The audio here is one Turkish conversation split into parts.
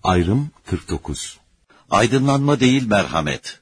Ayrım 49. Aydınlanma değil merhamet.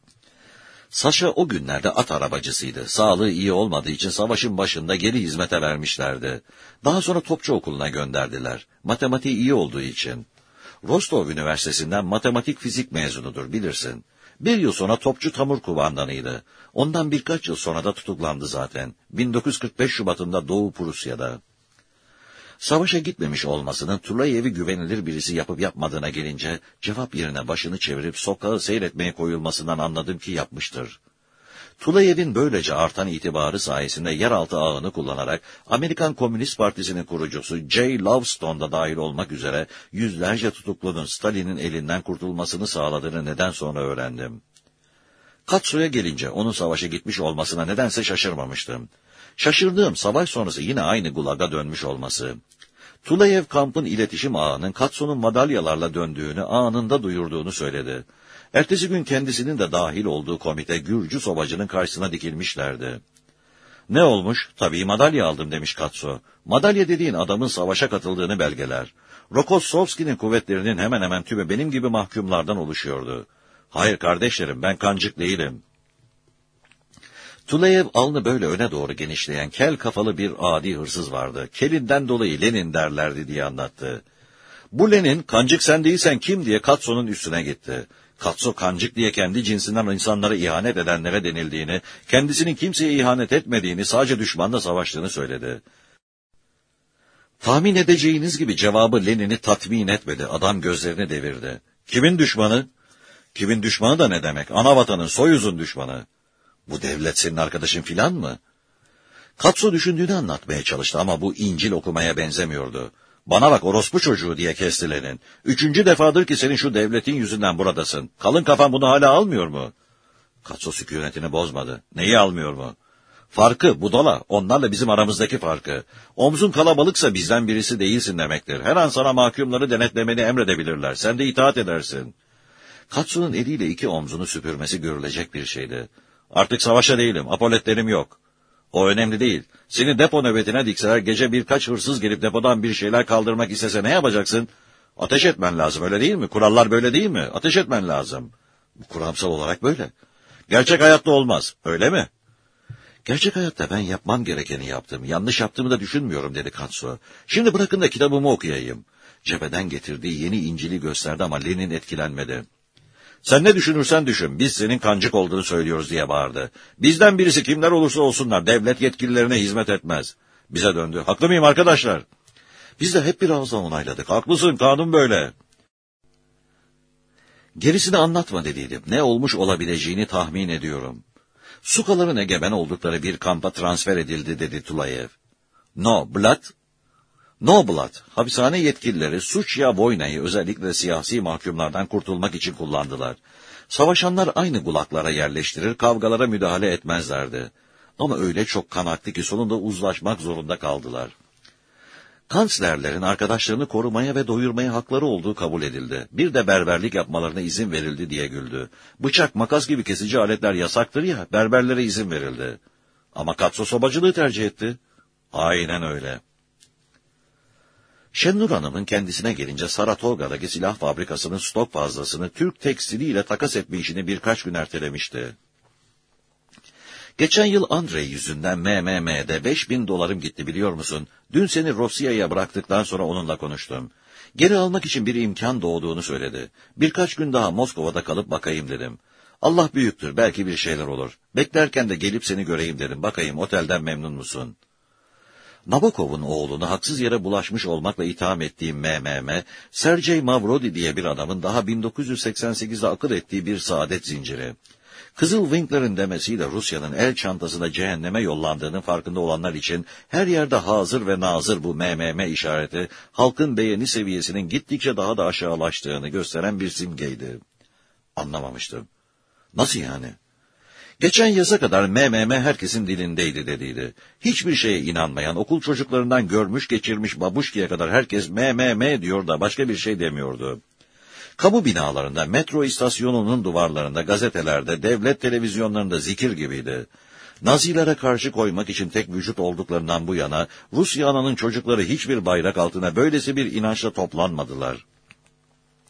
Saşa o günlerde at arabacısıydı. Sağlığı iyi olmadığı için savaşın başında geri hizmete vermişlerdi. Daha sonra topçu okuluna gönderdiler. Matematiği iyi olduğu için. Rostov Üniversitesi'nden matematik fizik mezunudur, bilirsin. Bir yıl sonra topçu tamur kumandanıydı. Ondan birkaç yıl sonra da tutuklandı zaten. 1945 Şubat'ında Doğu Prusya'da. Savaşa gitmemiş olmasının Tulayev'i güvenilir birisi yapıp yapmadığına gelince, cevap yerine başını çevirip sokağı seyretmeye koyulmasından anladım ki yapmıştır. Tulayev'in böylece artan itibarı sayesinde yeraltı ağını kullanarak Amerikan Komünist Partisi'nin kurucusu J. Lovestone da dahil olmak üzere yüzlerce tutuklunun Stalin'in elinden kurtulmasını sağladığını neden sonra öğrendim. Katsu'ya gelince onun savaşa gitmiş olmasına nedense şaşırmamıştım. Şaşırdığım savaş sonrası yine aynı gulaga dönmüş olması. Tulayev kampın iletişim ağının Katsu'nun madalyalarla döndüğünü anında duyurduğunu söyledi. Ertesi gün kendisinin de dahil olduğu komite Gürcü sobacının karşısına dikilmişlerdi. Ne olmuş? Tabii madalya aldım demiş Katsu. Madalya dediğin adamın savaşa katıldığını belgeler. Rokossovski'nin kuvvetlerinin hemen hemen tümü benim gibi mahkumlardan oluşuyordu. Hayır kardeşlerim, ben kancık değilim. Tulayev alnı böyle öne doğru genişleyen kel kafalı bir adi hırsız vardı. Kelinden dolayı Lenin derlerdi diye anlattı. Bu Lenin, kancık sen değilsen kim diye Katsu'nun üstüne gitti. Katsu kancık diye kendi cinsinden insanlara ihanet edenlere denildiğini, kendisinin kimseye ihanet etmediğini, sadece düşmanla savaştığını söyledi. Tahmin edeceğiniz gibi cevabı Lenin'i tatmin etmedi. Adam gözlerini devirdi. Kimin düşmanı? Kimin düşmanı da ne demek? Anavatanın, Soyuz'un düşmanı. Bu devlet senin arkadaşın filan mı? Katsu düşündüğünü anlatmaya çalıştı ama bu İncil okumaya benzemiyordu. Bana bak orospu çocuğu diye kesti Lenin. 3. defadır ki senin şu devletin yüzünden buradasın. Kalın kafan bunu hala almıyor mu? Katsu sükunetini bozmadı. Neyi almıyor mu? Farkı, budala, onlarla bizim aramızdaki farkı. Omzun kalabalıksa bizden birisi değilsin demektir. Her an sana mahkumları denetlemeni emredebilirler. Sen de itaat edersin. Katsu'nun eliyle 2 omzunu süpürmesi görülecek bir şeydi. Artık savaşa değilim, apoletlerim yok. O önemli değil. Seni depo nöbetine dikseler, gece birkaç hırsız gelip depodan bir şeyler kaldırmak istese ne yapacaksın? Ateş etmen lazım, öyle değil mi? Kurallar böyle değil mi? Ateş etmen lazım. Bu kuramsal olarak böyle. Gerçek hayatta olmaz, öyle mi? Gerçek hayatta ben yapmam gerekeni yaptım. Yanlış yaptığımı da düşünmüyorum dedi Katsu. Şimdi bırakın da kitabımı okuyayım. Cepheden getirdiği yeni İncil'i gösterdi ama Lenin etkilenmedi. Sen ne düşünürsen düşün, biz senin kancık olduğunu söylüyoruz diye bağırdı. Bizden birisi kimler olursa olsunlar devlet yetkililerine hizmet etmez. Bize döndü. Haklı mıyım arkadaşlar? Biz de hep bir ağızdan onayladık. Haklısın, kanun böyle. Gerisini anlatma dediydim. Ne olmuş olabileceğini tahmin ediyorum. Sukaların egemen oldukları bir kampa transfer edildi dedi Tulayev. No Blood, hapishane yetkilileri Suçya Voyna'yı özellikle siyasi mahkumlardan kurtulmak için kullandılar. Savaşanlar aynı gulaklara yerleştirir, kavgalara müdahale etmezlerdi. Ama öyle çok kan aktı ki sonunda uzlaşmak zorunda kaldılar. Kanslerlerin arkadaşlarını korumaya ve doyurmaya hakları olduğu kabul edildi. Bir de berberlik yapmalarına izin verildi diye güldü. Bıçak, makas gibi kesici aletler yasaktır ya, berberlere izin verildi. Ama Katsu sobacılığı tercih etti. Aynen öyle. Şennur Hanım'ın kendisine gelince Saratovga'daki silah fabrikasının stok fazlasını Türk tekstiliyle takas etme işini birkaç gün ertelemişti. Geçen yıl Andrei yüzünden MMM'de 5.000 dolarım gitti biliyor musun? Dün seni Rusya'ya bıraktıktan sonra onunla konuştum. Geri almak için bir imkan doğduğunu söyledi. Birkaç gün daha Moskova'da kalıp bakayım dedim. Allah büyüktür, belki bir şeyler olur. Beklerken de gelip seni göreyim dedim. Bakayım otelden memnun musun? Nabokov'un oğlunu haksız yere bulaşmış olmakla itham ettiğim MMM, Sergey Mavrodi diye bir adamın daha 1988'de akıl ettiği bir saadet zinciri. Kızıl Winkler'in demesiyle Rusya'nın el çantasına cehenneme yollandığının farkında olanlar için her yerde hazır ve nazır bu MMM işareti, halkın beğeni seviyesinin gittikçe daha da aşağılaştığını gösteren bir simgeydi. Anlamamıştım. Nasıl yani? Geçen yaza kadar MMM herkesin dilindeydi dediydi. Hiçbir şeye inanmayan, okul çocuklarından görmüş geçirmiş babuşkiye kadar herkes MMM diyor da başka bir şey demiyordu. Kamu binalarında, metro istasyonunun duvarlarında, gazetelerde, devlet televizyonlarında zikir gibiydi. Nazilere karşı koymak için tek vücut olduklarından bu yana, Rusya ananın çocukları hiçbir bayrak altına böylesi bir inançla toplanmadılar.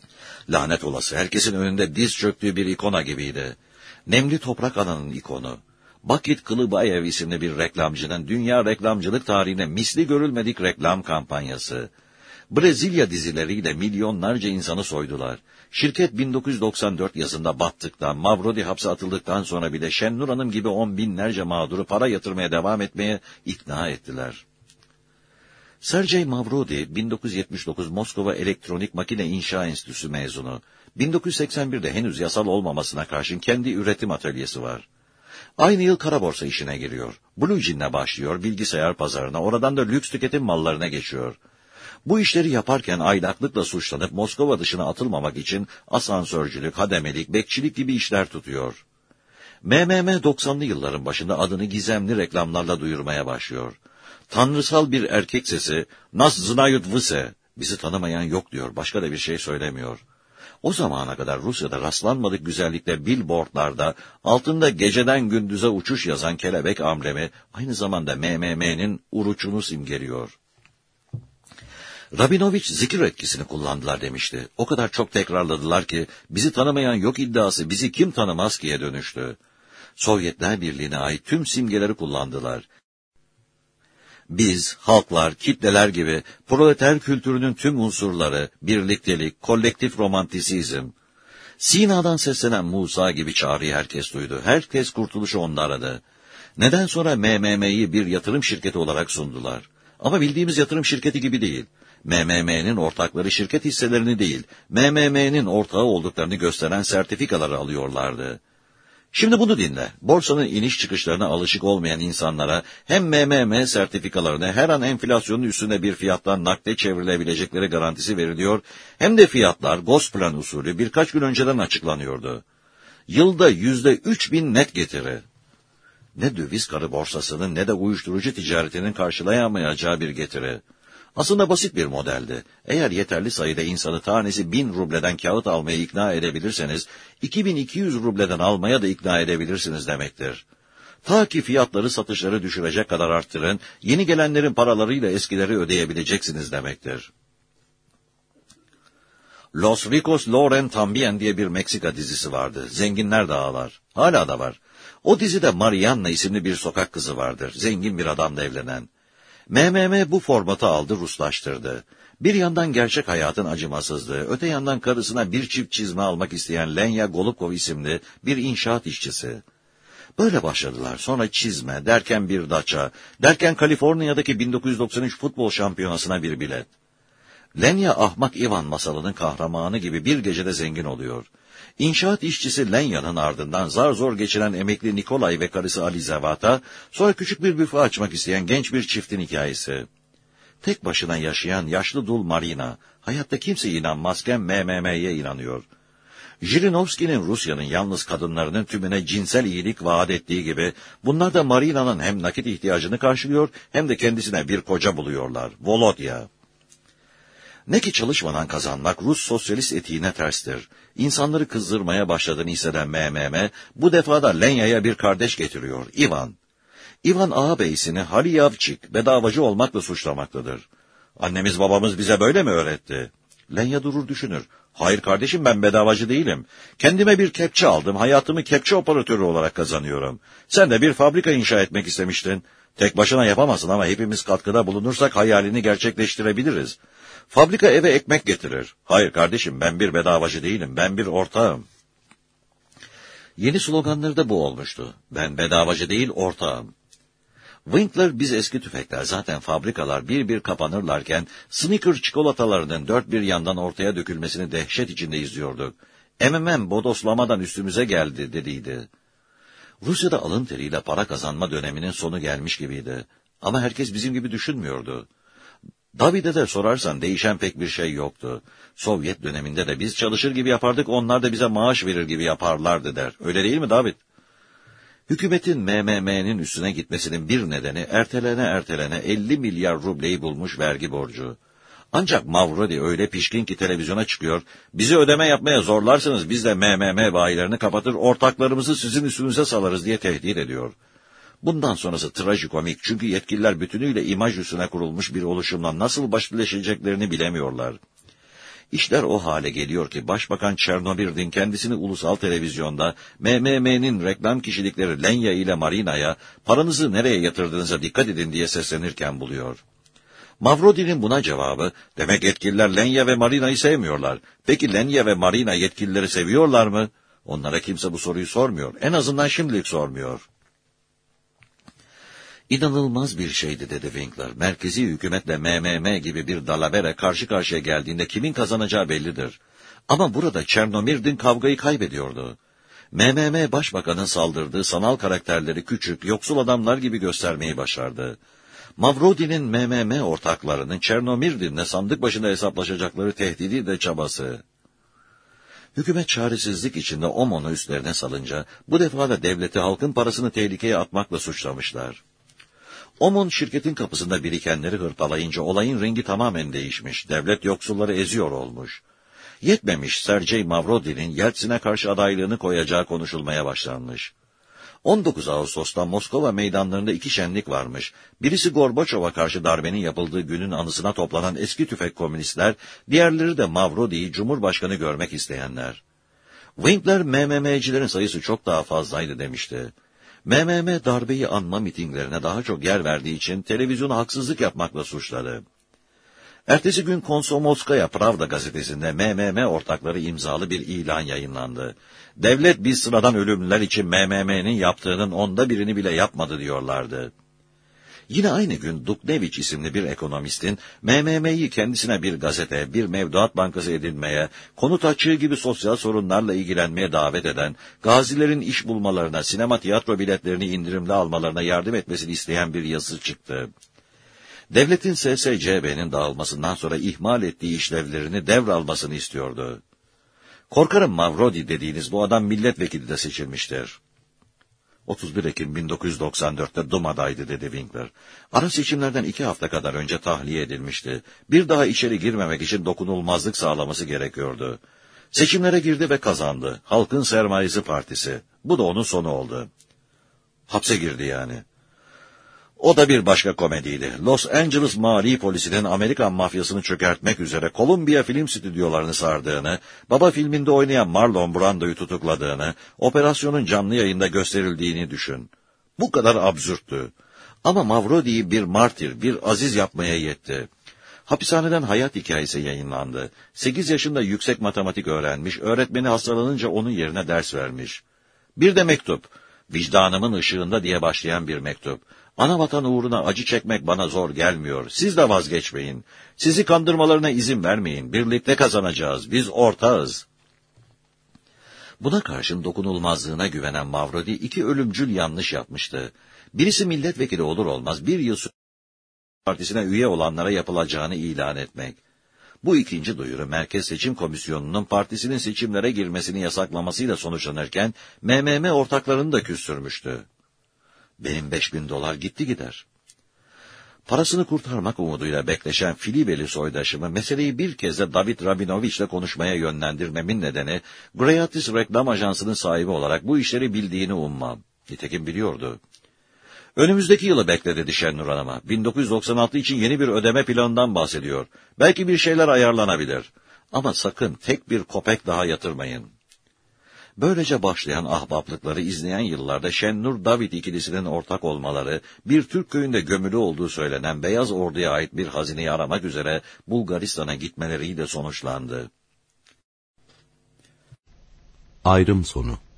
Lanet olası, herkesin önünde diz çöktüğü bir ikona gibiydi. Nemli Toprak Ana'nın ikonu. Bakit Kılıbayev isimli bir reklamcının dünya reklamcılık tarihine misli görülmedik reklam kampanyası. Brezilya dizileriyle milyonlarca insanı soydular. Şirket 1994 yazında battıktan, Mavrodi hapse atıldıktan sonra bile Şennur Hanım gibi 10 binlerce mağduru para yatırmaya devam etmeye ikna ettiler. Sergey Mavrodi, 1979 Moskova Elektronik Makine İnşa Enstitüsü mezunu. 1981'de henüz yasal olmamasına karşın kendi üretim atölyesi var. Aynı yıl kara borsa işine giriyor. Blue Jean'le başlıyor, bilgisayar pazarına, oradan da lüks tüketim mallarına geçiyor. Bu işleri yaparken aylaklıkla suçlanıp Moskova dışına atılmamak için asansörcülük, hademelik, bekçilik gibi işler tutuyor. MMM 90'lı yılların başında adını gizemli reklamlarla duyurmaya başlıyor. Tanrısal bir erkek sesi, "Nas znayut vse", bizi tanımayan yok diyor, başka da bir şey söylemiyor. O zamana kadar Rusya'da rastlanmadık güzellikte billboardlarda altında geceden gündüze uçuş yazan kelebek amblemi aynı zamanda MMM'nin uruçunu simgeliyor. Rabinovich zikir etkisini kullandılar demişti. O kadar çok tekrarladılar ki bizi tanımayan yok iddiası bizi kim tanımaz ki'ye dönüştü. Sovyetler Birliği'ne ait tüm simgeleri kullandılar. Biz, halklar, kitleler gibi proleter kültürünün tüm unsurları, birliktelik, kolektif romantisizm. Sina'dan seslenen Musa gibi çağrıyı herkes duydu. Herkes kurtuluşu onda aradı. Neden sonra MMM'yi bir yatırım şirketi olarak sundular? Ama bildiğimiz yatırım şirketi gibi değil. MMM'nin ortakları şirket hisselerini değil, MMM'nin ortağı olduklarını gösteren sertifikaları alıyorlardı. Şimdi bunu dinle. Borsanın iniş çıkışlarına alışık olmayan insanlara hem MMM sertifikalarını her an enflasyonun üstünde bir fiyattan nakde çevrilebilecekleri garantisi veriliyor, hem de fiyatlar Gosplan usulü birkaç gün önceden açıklanıyordu. Yılda %3000 net getiri. Ne döviz karı borsasının ne de uyuşturucu ticaretinin karşılayamayacağı bir getiri. Aslında basit bir modeldi. Eğer yeterli sayıda insanı tanesi 1000 rubleden kağıt almaya ikna edebilirseniz, 2200 rubleden almaya da ikna edebilirsiniz demektir. Ta ki fiyatları satışları düşürecek kadar arttırın, yeni gelenlerin paralarıyla eskileri ödeyebileceksiniz demektir. Los Ricos Loren Tambien diye bir Meksika dizisi vardı. Zenginler de ağlar. Hala da var. O dizide Marianna isimli bir sokak kızı vardır. Zengin bir adamla evlenen. MMM bu formatı aldı, Ruslaştırdı. Bir yandan gerçek hayatın acımasızlığı, öte yandan karısına bir çift çizme almak isteyen Lenya Golubkov isimli bir inşaat işçisi. Böyle başladılar, sonra çizme, derken bir daça, derken Kaliforniya'daki 1993 futbol şampiyonasına bir bilet. Lenya ahmak Ivan masalının kahramanı gibi bir gecede zengin oluyor. İnşaat işçisi Lenya'nın ardından zar zor geçiren emekli Nikolay ve karısı Alizavata, sonra küçük bir büfe açmak isteyen genç bir çiftin hikayesi. Tek başına yaşayan yaşlı dul Marina, hayatta kimse inanmazken MMM'ye inanıyor. Jirinovski'nin Rusya'nın yalnız kadınlarının tümüne cinsel iyilik vaat ettiği gibi, bunlar da Marina'nın hem nakit ihtiyacını karşılıyor, hem de kendisine bir koca buluyorlar, Volodya. Ne ki çalışmadan kazanmak Rus sosyalist etiğine terstir. İnsanları kızdırmaya başladığını hisseden MMM, bu defa da Lenya'ya bir kardeş getiriyor, Ivan. Ivan ağabeyisini Haliyavçik, bedavacı olmakla suçlamaktadır. Annemiz babamız bize böyle mi öğretti? Lenya durur düşünür. Hayır kardeşim, ben bedavacı değilim. Kendime bir kepçe aldım, hayatımı kepçe operatörü olarak kazanıyorum. Sen de bir fabrika inşa etmek istemiştin. Tek başına yapamazsın ama hepimiz katkıda bulunursak hayalini gerçekleştirebiliriz. Fabrika eve ekmek getirir. Hayır kardeşim, ben bir bedavacı değilim, ben bir ortağım. Yeni sloganları da bu olmuştu. Ben bedavacı değil, ortağım. Winkler, biz eski tüfekler, zaten fabrikalar bir bir kapanırlarken Snickers çikolatalarının dört bir yandan ortaya dökülmesini dehşet içinde izliyorduk. MMM bodoslamadan üstümüze geldi dediydi. Rusya'da alın teriyle para kazanma döneminin sonu gelmiş gibiydi. Ama herkes bizim gibi düşünmüyordu. David'e de sorarsan değişen pek bir şey yoktu. Sovyet döneminde de biz çalışır gibi yapardık, onlar da bize maaş verir gibi yaparlardı der. Öyle değil mi David? Hükümetin MMM'nin üstüne gitmesinin bir nedeni ertelene 50 milyar rubleyi bulmuş vergi borcu. Ancak Mavrodi öyle pişkin ki televizyona çıkıyor, bizi ödeme yapmaya zorlarsanız biz de MMM bayilerini kapatır, ortaklarımızı sizin üstünüze salarız diye tehdit ediyor. Bundan sonrası trajikomik, çünkü yetkililer bütünüyle imaj üstüne kurulmuş bir oluşumla nasıl başleşeceklerini bilemiyorlar. İşler o hale geliyor ki Başbakan Chernomyrdin kendisini ulusal televizyonda MMM'nin reklam kişilikleri Lenya ile Marina'ya paranızı nereye yatırdığınıza dikkat edin diye seslenirken buluyor. Mavrodi'nin buna cevabı, demek yetkililer Lenya ve Marina'yı sevmiyorlar. Peki Lenya ve Marina yetkilileri seviyorlar mı? Onlara kimse bu soruyu sormuyor. En azından şimdilik sormuyor. İnanılmaz bir şeydi dedi Winkler. Merkezi hükümetle MMM gibi bir dalavere karşı karşıya geldiğinde kimin kazanacağı bellidir. Ama burada Chernomyrdin kavgayı kaybediyordu. MMM başbakanın saldırdığı sanal karakterleri küçük, yoksul adamlar gibi göstermeyi başardı. Mavrodi'nin MMM ortaklarının Chernomyrdin'le sandık başında hesaplaşacakları tehdidi de çabası. Hükümet çaresizlik içinde OMON'u üstlerine salınca, bu defa da devleti halkın parasını tehlikeye atmakla suçlamışlar. OMON şirketin kapısında birikenleri hırpalayınca olayın rengi tamamen değişmiş, devlet yoksulları eziyor olmuş. Yetmemiş, Sergey Mavrodi'nin Yeltsin'e karşı adaylığını koyacağı konuşulmaya başlanmış. 19 Ağustos'ta Moskova meydanlarında 2 şenlik varmış. Birisi Gorbaçov'a karşı darbenin yapıldığı günün anısına toplanan eski tüfek komünistler, diğerleri de Mavrodi'yi Cumhurbaşkanı görmek isteyenler. Winkler, MMM'cilerin sayısı çok daha fazlaydı demişti. MMM darbeyi anma mitinglerine daha çok yer verdiği için televizyona haksızlık yapmakla suçladı. Ertesi gün Komsomolskaya Pravda gazetesinde MMM ortakları imzalı bir ilan yayınlandı. Devlet biz sıradan ölümlüler için MMM'nin yaptığının 1/10'ını bile yapmadı diyorlardı. Yine aynı gün Duknevich isimli bir ekonomistin MMM'yi kendisine bir gazete, bir mevduat bankası edinmeye, konut açığı gibi sosyal sorunlarla ilgilenmeye davet eden, gazilerin iş bulmalarına, sinema tiyatro biletlerini indirimli almalarına yardım etmesini isteyen bir yazı çıktı. Devletin SSCB'nin dağılmasından sonra ihmal ettiği işlevlerini devralmasını istiyordu. Korkarım Mavrodi dediğiniz bu adam milletvekili de seçilmiştir. 31 Ekim 1994'te Duma'daydı dedi Winkler. Ara seçimlerden 2 hafta kadar önce tahliye edilmişti. Bir daha içeri girmemek için dokunulmazlık sağlaması gerekiyordu. Seçimlere girdi ve kazandı. Halkın Sermayesi Partisi. Bu da onun sonu oldu. Hapse girdi yani. O da bir başka komediydi. Los Angeles mali polisinin Amerikan mafyasını çökertmek üzere Columbia film stüdyolarını sardığını, Baba filminde oynayan Marlon Brando'yu tutukladığını, operasyonun canlı yayında gösterildiğini düşün. Bu kadar absürttü. Ama Mavrodi'yi bir martir, bir aziz yapmaya yetti. Hapishaneden hayat hikayesi yayınlandı. 8 yaşında yüksek matematik öğrenmiş, öğretmeni hastalanınca onun yerine ders vermiş. Bir de mektup, vicdanımın ışığında diye başlayan bir mektup. Anavatan uğruna acı çekmek bana zor gelmiyor. Siz de vazgeçmeyin. Sizi kandırmalarına izin vermeyin. Birlikte kazanacağız. Biz ortağız. Buna karşın dokunulmazlığına güvenen Mavrodi 2 ölümcül yanlış yapmıştı. Birisi milletvekili olur olmaz 1 yıl partisine üye olanlara yapılacağını ilan etmek. Bu ikinci duyuru Merkez Seçim Komisyonu'nun partisinin seçimlere girmesini yasaklamasıyla sonuçlanırken MMM ortaklarını da küstürmüştü. Benim $5.000 gitti gider. Parasını kurtarmak umuduyla bekleşen Filibeli soydaşımı meseleyi bir kez de David Rabinovich konuşmaya yönlendirmemin nedeni, Gratis reklam ajansının sahibi olarak bu işleri bildiğini ummam. Nitekim biliyordu. Önümüzdeki yılı bekle dedi Şennur Hanım'a. 1996 için yeni bir ödeme planından bahsediyor. Belki bir şeyler ayarlanabilir. Ama sakın tek bir kopek daha yatırmayın. Böylece başlayan ahbaplıkları izleyen yıllarda Şennur-David ikilisinin ortak olmaları, bir Türk köyünde gömülü olduğu söylenen Beyaz Ordu'ya ait bir hazineyi aramak üzere Bulgaristan'a gitmeleriyle sonuçlandı. Ayrım sonu.